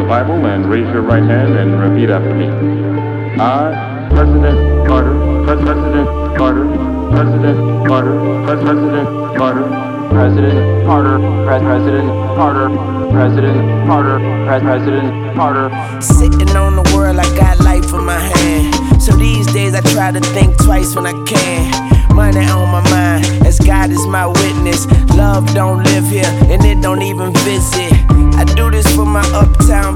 the Bible and raise your right hand and repeat after me. I, President Carter, President Carter, President Carter, President Carter, President Carter, President Carter, President Carter, President Carter. Sitting on the world, I got life in my hand. So these days I try to think twice when I can. Money on my mind, as God is my witness. Love don't live here, and it don't even visit. I do this for my uptown